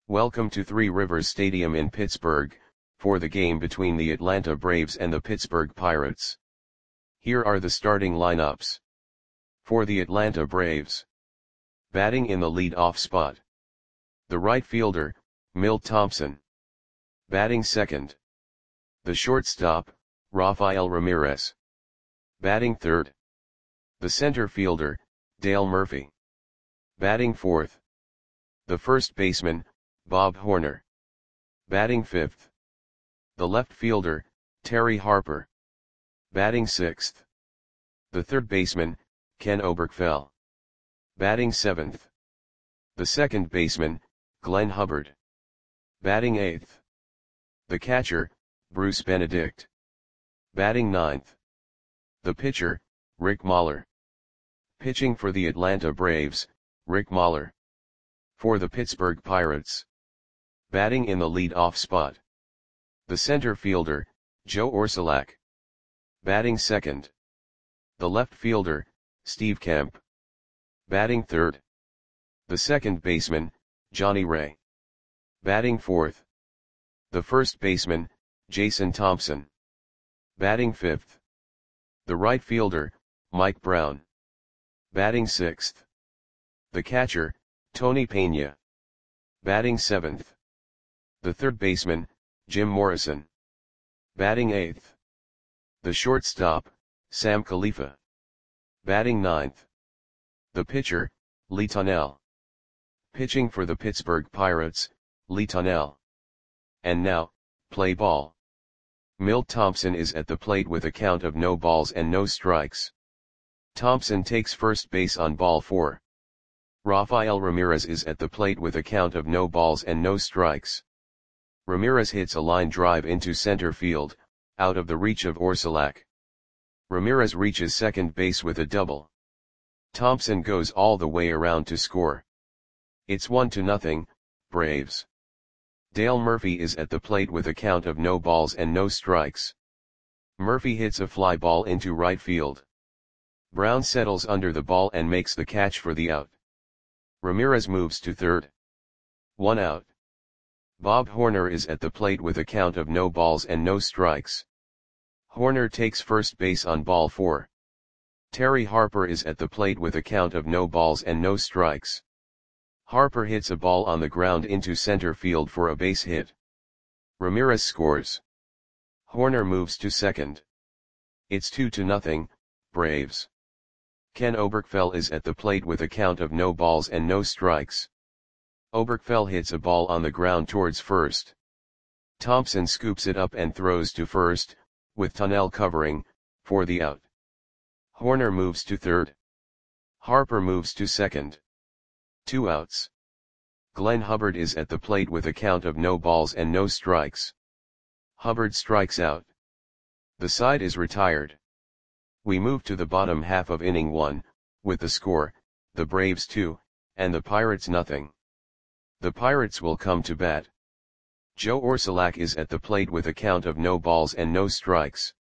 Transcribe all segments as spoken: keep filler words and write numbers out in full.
Welcome to Three Rivers Stadium in Pittsburgh, for the game between the Atlanta Braves and the Pittsburgh Pirates. Here are the starting lineups. For the Atlanta Braves. Batting in the lead-off spot. The right fielder, Milt Thompson. Batting second. The shortstop, Rafael Ramirez. Batting third. The center fielder, Dale Murphy. Batting fourth. The first baseman, Bob Horner. Batting fifth. The left fielder, Terry Harper. Batting sixth. The third baseman, Ken Oberkfell. Batting seventh. The second baseman, Glenn Hubbard. Batting eighth. The catcher, Bruce Benedict. Batting ninth. The pitcher, Rick Mahler. Pitching for the Atlanta Braves, Rick Mahler. For the Pittsburgh Pirates. Batting in the lead-off spot. The center fielder, Joe Orsulak. Batting second. The left fielder, Steve Kemp. Batting third. The second baseman, Johnny Ray. Batting fourth. The first baseman, Jason Thompson. Batting fifth. The right fielder, Mike Brown. Batting sixth. The catcher, Tony Pena. Batting seventh. The third baseman, Jim Morrison. Batting eighth. The shortstop, Sam Khalifa. Batting ninth. The pitcher, Lee Tunnell. Pitching for the Pittsburgh Pirates, Lee Tunnell. And now, play ball. Milt Thompson is at the plate with a count of no balls and no strikes. Thompson takes first base on ball four. Rafael Ramirez is at the plate with a count of no balls and no strikes. Ramirez hits a line drive into center field, out of the reach of Orsulak. Ramirez reaches second base with a double. Thompson goes all the way around to score. It's one to nothing, Braves. Dale Murphy is at the plate with a count of no balls and no strikes. Murphy hits a fly ball into right field. Brown settles under the ball and makes the catch for the out. Ramirez moves to third. One out. Bob Horner is at the plate with a count of no balls and no strikes. Horner takes first base on ball four. Terry Harper is at the plate with a count of no balls and no strikes. Harper hits a ball on the ground into center field for a base hit. Ramirez scores. Horner moves to second. It's two to nothing, Braves. Ken Oberkfell is at the plate with a count of no balls and no strikes. Oberkfell hits a ball on the ground towards first. Thompson scoops it up and throws to first, with Tunnell covering, for the out. Horner moves to third. Harper moves to second. Two outs. Glenn Hubbard is at the plate with a count of no balls and no strikes. Hubbard strikes out. The side is retired. We move to the bottom half of inning one, with the score, the Braves two, and the Pirates nothing. The Pirates will come to bat. Joe Orsulak is at the plate with a count of no balls and no strikes.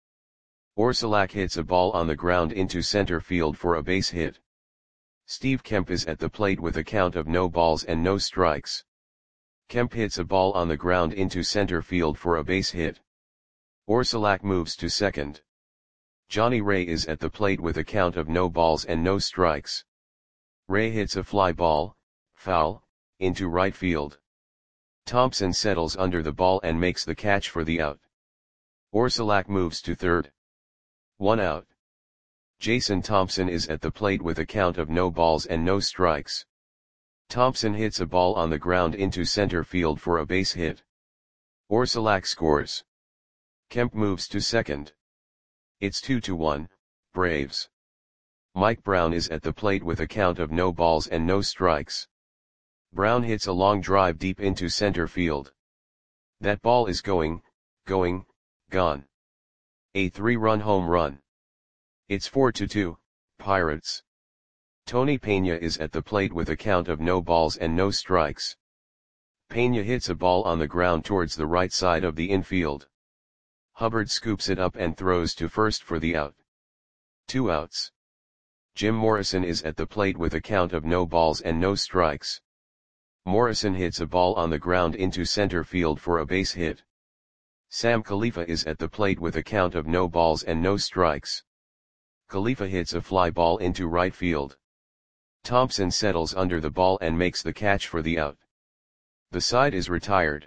Orsulak hits a ball on the ground into center field for a base hit. Steve Kemp is at the plate with a count of no balls and no strikes. Kemp hits a ball on the ground into center field for a base hit. Orsulak moves to second. Johnny Ray is at the plate with a count of no balls and no strikes. Ray hits a fly ball, foul, into right field. Thompson settles under the ball and makes the catch for the out. Orsulak moves to third. One out. Jason Thompson is at the plate with a count of no balls and no strikes. Thompson hits a ball on the ground into center field for a base hit. Orsulak scores. Kemp moves to second. It's two to one, Braves. Mike Brown is at the plate with a count of no balls and no strikes. Brown hits a long drive deep into center field. That ball is going, going, gone. A three-run home run. It's four to two, Pirates. Tony Pena is at the plate with a count of no balls and no strikes. Pena hits a ball on the ground towards the right side of the infield. Hubbard scoops it up and throws to first for the out. Two outs. Jim Morrison is at the plate with a count of no balls and no strikes. Morrison hits a ball on the ground into center field for a base hit. Sam Khalifa is at the plate with a count of no balls and no strikes. Khalifa hits a fly ball into right field. Thompson settles under the ball and makes the catch for the out. The side is retired.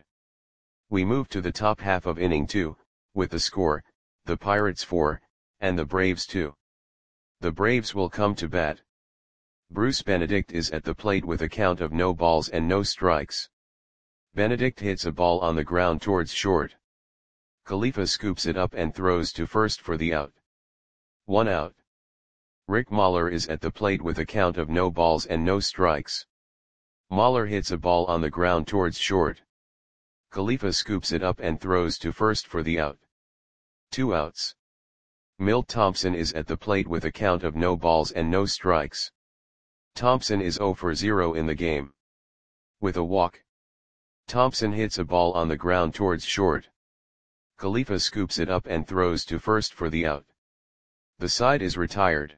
We move to the top half of inning two, with the score, the Pirates four, and the Braves two. The Braves will come to bat. Bruce Benedict is at the plate with a count of no balls and no strikes. Benedict hits a ball on the ground towards short. Khalifa scoops it up and throws to first for the out. One out. Rick Mahler is at the plate with a count of no balls and no strikes. Mahler hits a ball on the ground towards short. Khalifa scoops it up and throws to first for the out. Two outs. Milt Thompson is at the plate with a count of no balls and no strikes. Thompson is zero for zero in the game. With a walk. Thompson hits a ball on the ground towards short. Khalifa scoops it up and throws to first for the out. The side is retired.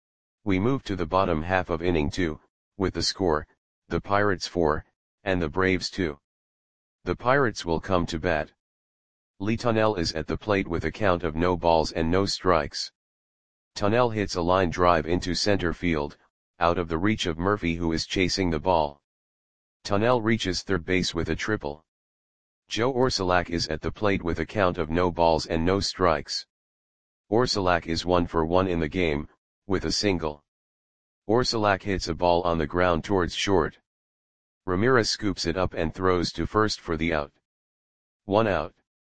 We move to the bottom half of inning two, with the score, the Pirates four, and the Braves two. The Pirates will come to bat. Lee Tunnell is at the plate with a count of no balls and no strikes. Tunnell hits a line drive into center field, out of the reach of Murphy, who is chasing the ball. Tunnell reaches third base with a triple. Joe Orsulak is at the plate with a count of no balls and no strikes. Orsulak is one for one in the game, with a single. Orsulak hits a ball on the ground towards short. Ramirez scoops it up and throws to first for the out. One out.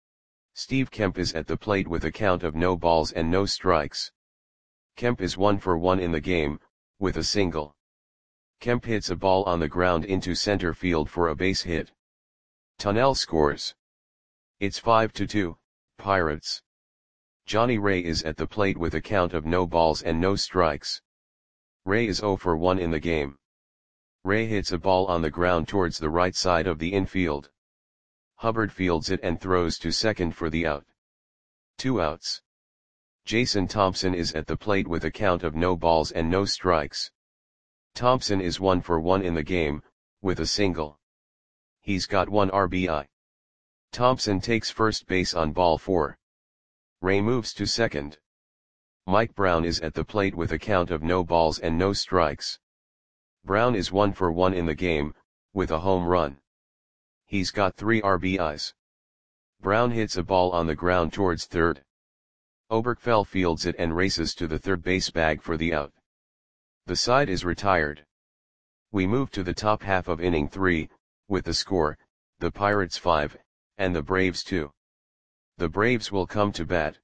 Steve Kemp is at the plate with a count of no balls and no strikes. Kemp is one for one in the game, with a single. Kemp hits a ball on the ground into center field for a base hit. Tunnell scores. It's five to two, Pirates. Johnny Ray is at the plate with a count of no balls and no strikes. Ray is zero for one in the game. Ray hits a ball on the ground towards the right side of the infield. Hubbard fields it and throws to second for the out. Two outs. Jason Thompson is at the plate with a count of no balls and no strikes. Thompson is one for one in the game, with a single. He's got one R B I. Thompson takes first base on ball four. Ray moves to second. Mike Brown is at the plate with a count of no balls and no strikes. Brown is one for one in the game, with a home run. He's got three R B Is. Brown hits a ball on the ground towards third. Oberkfell fields it and races to the third base bag for the out. The side is retired. We move to the top half of inning three, with the score, the Pirates five, and the Braves two. The Braves will come to bat.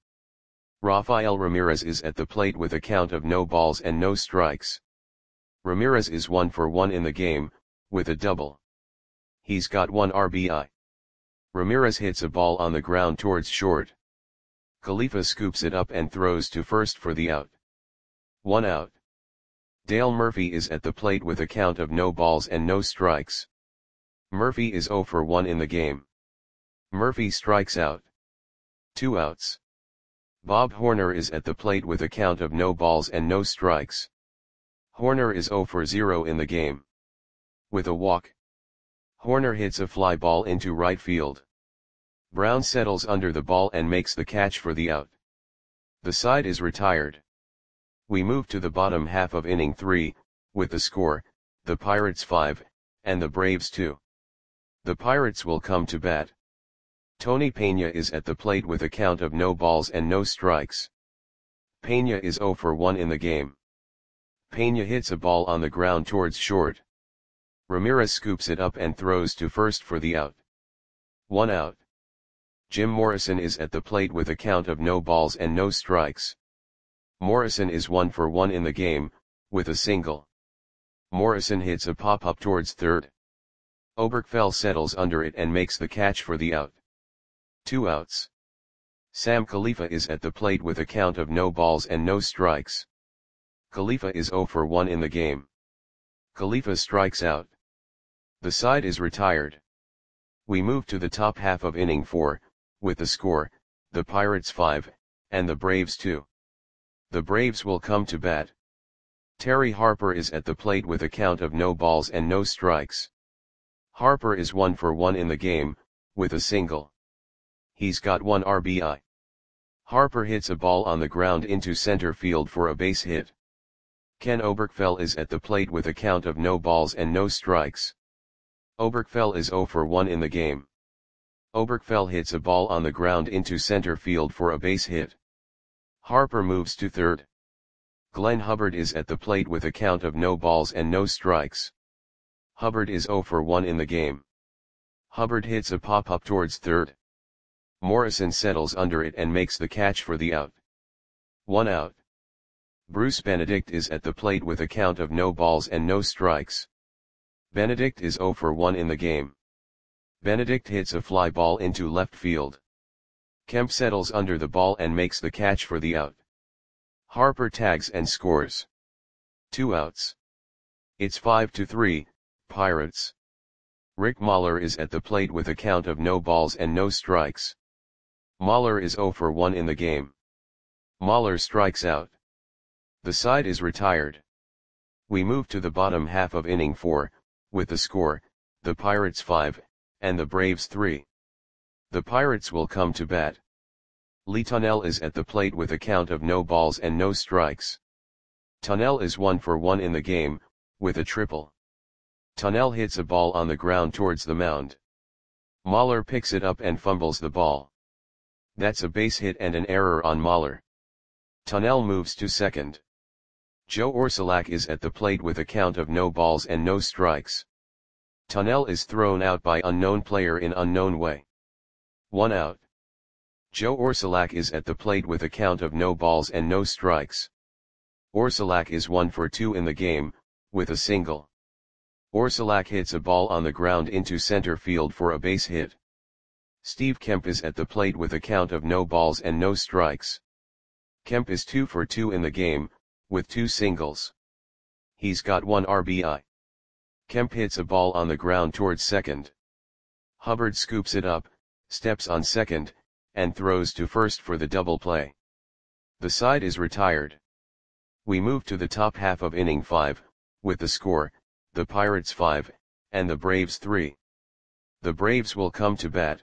Rafael Ramirez is at the plate with a count of no balls and no strikes. Ramirez is one for one in the game, with a double. He's got one R B I. Ramirez hits a ball on the ground towards short. Khalifa scoops it up and throws to first for the out. One out. Dale Murphy is at the plate with a count of no balls and no strikes. Murphy is zero for one in the game. Murphy strikes out. Two outs. Bob Horner is at the plate with a count of no balls and no strikes. Horner is zero for zero in the game. With a walk. Horner hits a fly ball into right field. Brown settles under the ball and makes the catch for the out. The side is retired. We move to the bottom half of inning three, with the score, the Pirates five, and the Braves two. The Pirates will come to bat. Tony Peña is at the plate with a count of no balls and no strikes. Peña is zero for one in the game. Peña hits a ball on the ground towards short. Ramirez scoops it up and throws to first for the out. One out. Jim Morrison is at the plate with a count of no balls and no strikes. Morrison is one for one in the game, with a single. Morrison hits a pop-up towards third. Oberkfell settles under it and makes the catch for the out. Two outs. Sam Khalifa is at the plate with a count of no balls and no strikes. Khalifa is zero for one in the game. Khalifa strikes out. The side is retired. We move to the top half of inning four, with the score, the Pirates five, and the Braves two. The Braves will come to bat. Terry Harper is at the plate with a count of no balls and no strikes. Harper is one for one in the game, with a single. He's got one R B I. Harper hits a ball on the ground into center field for a base hit. Ken Oberkfell is at the plate with a count of no balls and no strikes. Oberkfell is zero for one in the game. Oberkfell hits a ball on the ground into center field for a base hit. Harper moves to third. Glenn Hubbard is at the plate with a count of no balls and no strikes. Hubbard is zero for one in the game. Hubbard hits a pop-up towards third. Morrison settles under it and makes the catch for the out. One out. Bruce Benedict is at the plate with a count of no balls and no strikes. Benedict is zero for one in the game. Benedict hits a fly ball into left field. Kemp settles under the ball and makes the catch for the out. Harper tags and scores. Two outs. It's five to three, Pirates. Rick Mahler is at the plate with a count of no balls and no strikes. Mahler is zero for one in the game. Mahler strikes out. The side is retired. We move to the bottom half of inning four, with the score, the Pirates five, and the Braves three. The Pirates will come to bat. Lee Tunnell is at the plate with a count of no balls and no strikes. Tunnell is one for one in the game, with a triple. Tunnell hits a ball on the ground towards the mound. Mahler picks it up and fumbles the ball. That's a base hit and an error on Mahler. Tunnell moves to second. Joe Orsulak is at the plate with a count of no balls and no strikes. Tunnell is thrown out by unknown player in unknown way. One out. Joe Orsulak is at the plate with a count of no balls and no strikes. Orsulak is one for two in the game, with a single. Orsulak hits a ball on the ground into center field for a base hit. Steve Kemp is at the plate with a count of no balls and no strikes. Kemp is two for two in the game, with two singles. He's got one R B I. Kemp hits a ball on the ground towards second. Hubbard scoops it up, steps on second, and throws to first for the double play. The side is retired. We move to the top half of inning five, with the score, the Pirates five, and the Braves three. The Braves will come to bat.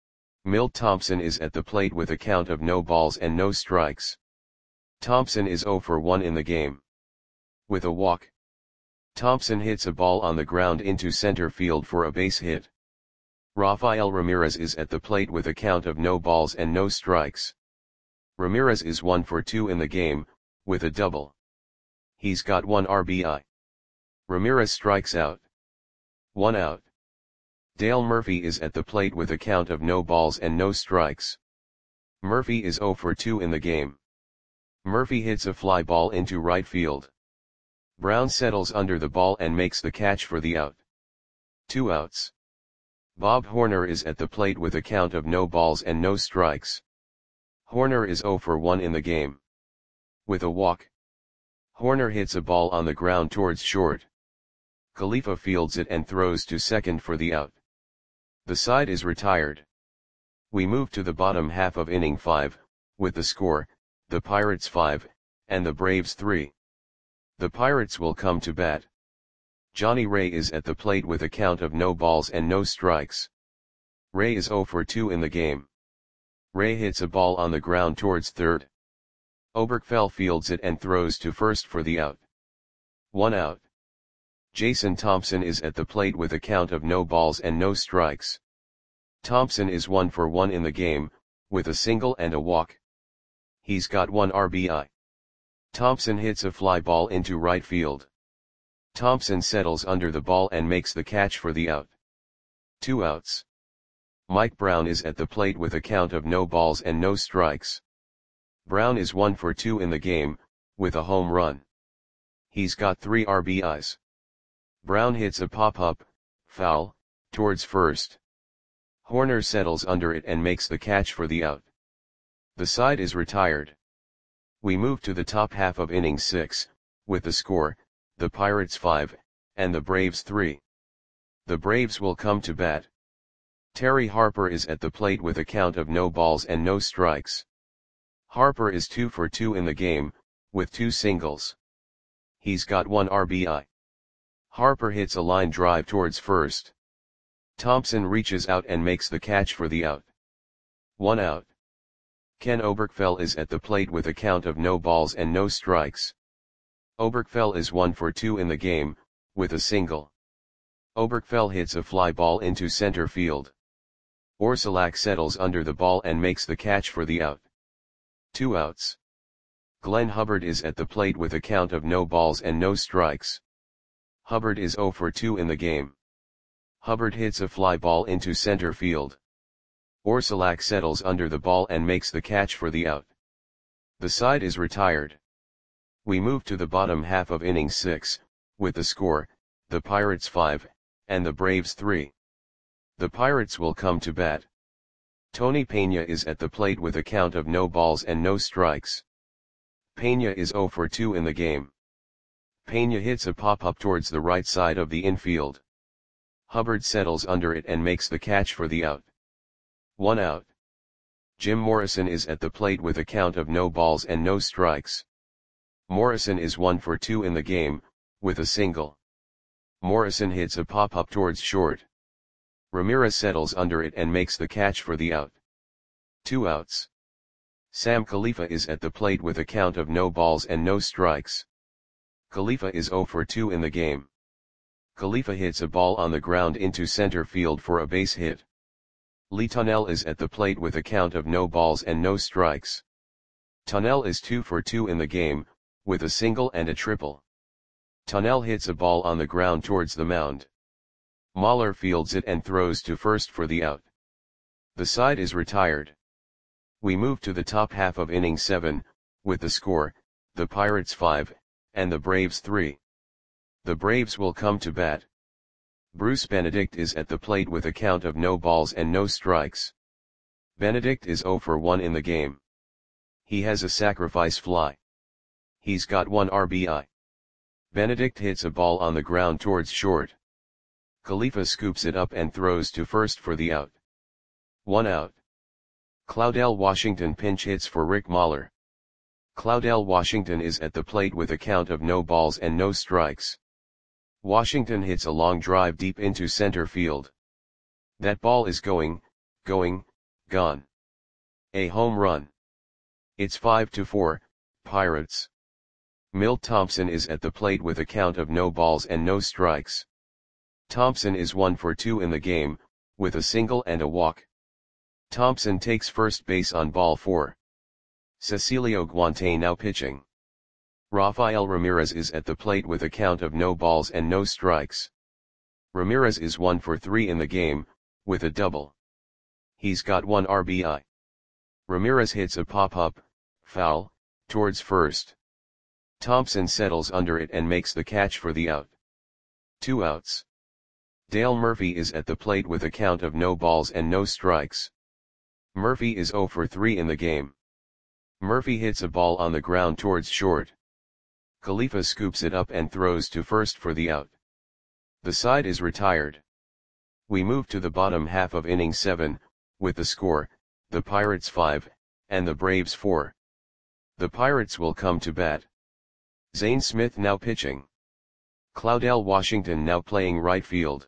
Milt Thompson is at the plate with a count of no balls and no strikes. Thompson is zero for one in the game. With a walk. Thompson hits a ball on the ground into center field for a base hit. Rafael Ramirez is at the plate with a count of no balls and no strikes. Ramirez is one for two in the game, with a double. He's got one R B I. Ramirez strikes out. One out. Dale Murphy is at the plate with a count of no balls and no strikes. Murphy is zero for two in the game. Murphy hits a fly ball into right field. Brown settles under the ball and makes the catch for the out. Two outs. Bob Horner is at the plate with a count of no balls and no strikes. Horner is zero for one in the game. With a walk. Horner hits a ball on the ground towards short. Khalifa fields it and throws to second for the out. The side is retired. We move to the bottom half of inning five, with the score, the Pirates five, and the Braves three. The Pirates will come to bat. Johnny Ray is at the plate with a count of no balls and no strikes. Ray is zero for two in the game. Ray hits a ball on the ground towards third. Oberkfell fields it and throws to first for the out. One out. Jason Thompson is at the plate with a count of no balls and no strikes. Thompson is one for one in the game, with a single and a walk. He's got one R B I. Thompson hits a fly ball into right field. Thompson settles under the ball and makes the catch for the out. Two outs. Mike Brown is at the plate with a count of no balls and no strikes. Brown is one for two in the game, with a home run. He's got three R B Is. Brown hits a pop-up, foul, towards first. Horner settles under it and makes the catch for the out. The side is retired. We move to the top half of inning six, with the score, the Pirates five, and the Braves three. The Braves will come to bat. Terry Harper is at the plate with a count of no balls and no strikes. Harper is two for two in the game, with two singles. He's got one R B I. Harper hits a line drive towards first. Thompson reaches out and makes the catch for the out. One out. Ken Oberkfell is at the plate with a count of no balls and no strikes. Oberkfell is one for two in the game, with a single. Oberkfell hits a fly ball into center field. Orsulak settles under the ball and makes the catch for the out. Two outs. Glenn Hubbard is at the plate with a count of no balls and no strikes. Hubbard is zero for two in the game. Hubbard hits a fly ball into center field. Orsulak settles under the ball and makes the catch for the out. The side is retired. We move to the bottom half of inning six, with the score, the Pirates five, and the Braves three. The Pirates will come to bat. Tony Peña is at the plate with a count of no balls and no strikes. Peña is zero for two in the game. Peña hits a pop-up towards the right side of the infield. Hubbard settles under it and makes the catch for the out. One out. Jim Morrison is at the plate with a count of no balls and no strikes. Morrison is one for two in the game, with a single. Morrison hits a pop-up towards short. Ramirez settles under it and makes the catch for the out. Two outs. Sam Khalifa is at the plate with a count of no balls and no strikes. Khalifa is zero for two in the game. Khalifa hits a ball on the ground into center field for a base hit. Lee Tunnell is at the plate with a count of no balls and no strikes. Tunnell is two for two in the game, with a single and a triple. Tunnell hits a ball on the ground towards the mound. Mahler fields it and throws to first for the out. The side is retired. We move to the top half of inning seven, with the score, the Pirates five, and the Braves three. The Braves will come to bat. Bruce Benedict is at the plate with a count of no balls and no strikes. Benedict is zero for one in the game. He has a sacrifice fly. He's got one R B I. Benedict hits a ball on the ground towards short. Khalifa scoops it up and throws to first for the out. One out. Claudell Washington pinch hits for Rick Mahler. Claudell Washington is at the plate with a count of no balls and no strikes. Washington hits a long drive deep into center field. That ball is going, going, gone. A home run. It's five to four, Pirates. Milt Thompson is at the plate with a count of no balls and no strikes. Thompson is one for two in the game, with a single and a walk. Thompson takes first base on ball four. Cecilio Guante now pitching. Rafael Ramirez is at the plate with a count of no balls and no strikes. Ramirez is one for three in the game, with a double. He's got one R B I. Ramirez hits a pop-up, foul, towards first. Thompson settles under it and makes the catch for the out. Two outs. Dale Murphy is at the plate with a count of no balls and no strikes. Murphy is zero for three in the game. Murphy hits a ball on the ground towards short. Khalifa scoops it up and throws to first for the out. The side is retired. We move to the bottom half of inning seven, with the score, the Pirates five, and the Braves four. The Pirates will come to bat. Zane Smith now pitching. Claudell Washington now playing right field.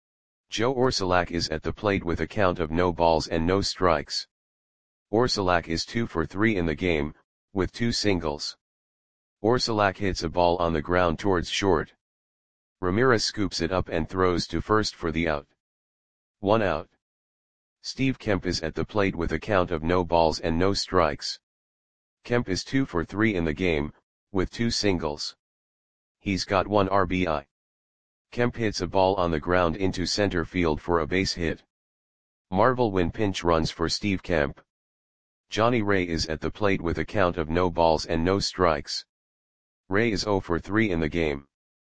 Joe Orsulak is at the plate with a count of no balls and no strikes. Orsulak is two for three in the game, with two singles. Orsulak hits a ball on the ground towards short. Ramirez scoops it up and throws to first for the out. One out. Steve Kemp is at the plate with a count of no balls and no strikes. Kemp is two for three in the game, with two singles. He's got one R B I. Kemp hits a ball on the ground into center field for a base hit. Marvel Wynn pinch runs for Steve Kemp. Johnny Ray is at the plate with a count of no balls and no strikes. Ray is zero for three in the game.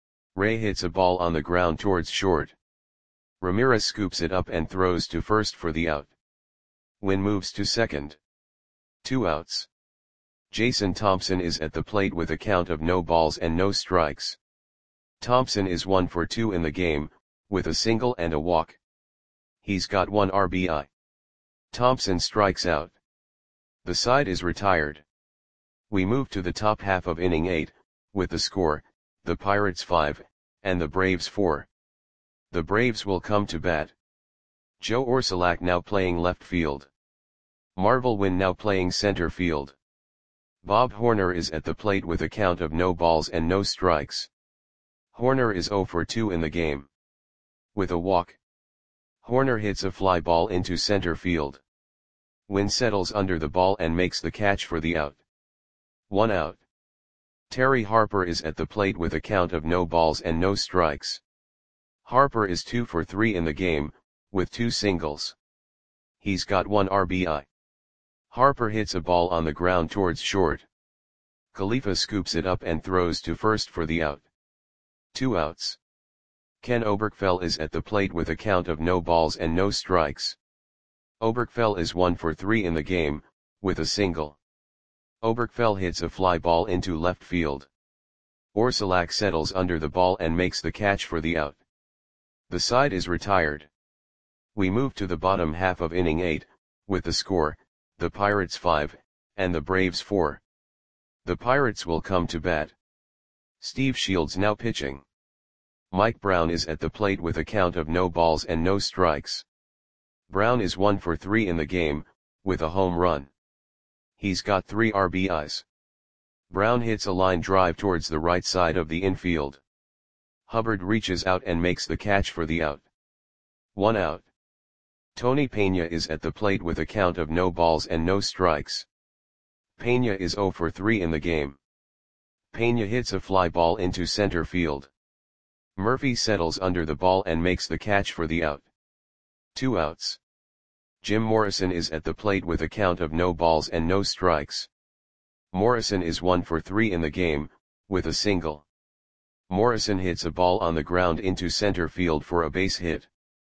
Ray hits a ball on the ground towards short. Ramirez scoops it up and throws to first for the out. Wynn moves to second. Two outs. Jason Thompson is at the plate with a count of no balls and no strikes. Thompson is one for two in the game, with a single and a walk. He's got one R B I. Thompson strikes out. The side is retired. We move to the top half of inning eight, with the score, the Pirates five, and the Braves four. The Braves will come to bat. Joe Orsulak now playing left field. Marvel Wynn now playing center field. Bob Horner is at the plate with a count of no balls and no strikes. Horner is zero for two in the game. With a walk, Horner hits a fly ball into center field. Wynn settles under the ball and makes the catch for the out. One out. Terry Harper is at the plate with a count of no balls and no strikes. Harper is two for three in the game, with two singles. He's got one R B I. Harper hits a ball on the ground towards short. Khalifa scoops it up and throws to first for the out. Two outs. Ken Oberkfell is at the plate with a count of no balls and no strikes. Oberkfell is one for three in the game, with a single. Oberkfell hits a fly ball into left field. Orsulak settles under the ball and makes the catch for the out. The side is retired. We move to the bottom half of inning eight, with the score, the Pirates five, and the Braves four. The Pirates will come to bat. Steve Shields now pitching. Mike Brown is at the plate with a count of no balls and no strikes. Brown is one for three in the game, with a home run. He's got three R B Is. Brown hits a line drive towards the right side of the infield. Hubbard reaches out and makes the catch for the out. One out. Tony Peña is at the plate with a count of no balls and no strikes. Peña is zero for three in the game. Peña hits a fly ball into center field. Murphy settles under the ball and makes the catch for the out. Two outs. Jim Morrison is at the plate with a count of no balls and no strikes. Morrison is one for three in the game, with a single. Morrison hits a ball on the ground into center field for a base hit.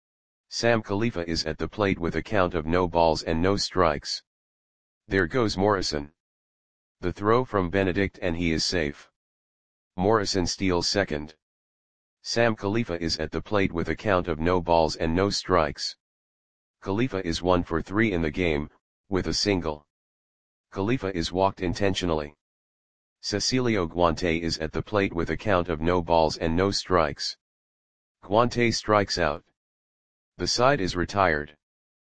Sam Khalifa is at the plate with a count of no balls and no strikes. There goes Morrison. The throw from Benedict and he is safe. Morrison steals second. Sam Khalifa is at the plate with a count of no balls and no strikes. Khalifa is one for three in the game, with a single. Khalifa is walked intentionally. Cecilio Guante is at the plate with a count of no balls and no strikes. Guante strikes out. The side is retired.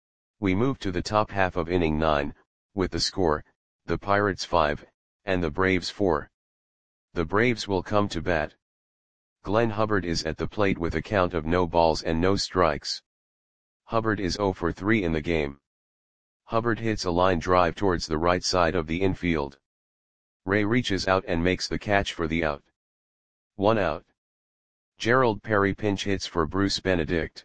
We move to the top half of inning nine, with the score, the Pirates five, and the Braves four. The Braves will come to bat. Glenn Hubbard is at the plate with a count of no balls and no strikes. Hubbard is zero for three in the game. Hubbard hits a line drive towards the right side of the infield. Ray reaches out and makes the catch for the out. One out. Gerald Perry pinch hits for Bruce Benedict.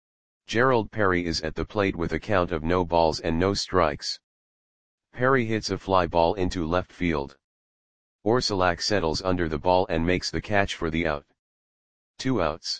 Gerald Perry is at the plate with a count of no balls and no strikes. Perry hits a fly ball into left field. Orsulak settles under the ball and makes the catch for the out. Two outs.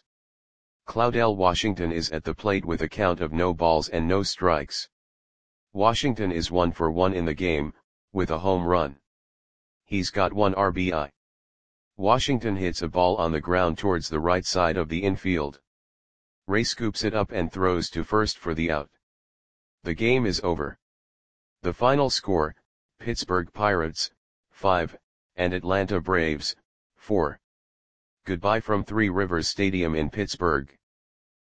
Claudel Washington is at the plate with a count of no balls and no strikes. Washington is one for one in the game, with a home run. He's got one R B I. Washington hits a ball on the ground towards the right side of the infield. Ray scoops it up and throws to first for the out. The game is over. The final score, Pittsburgh Pirates, five, and Atlanta Braves, four. Goodbye from Three Rivers Stadium in Pittsburgh.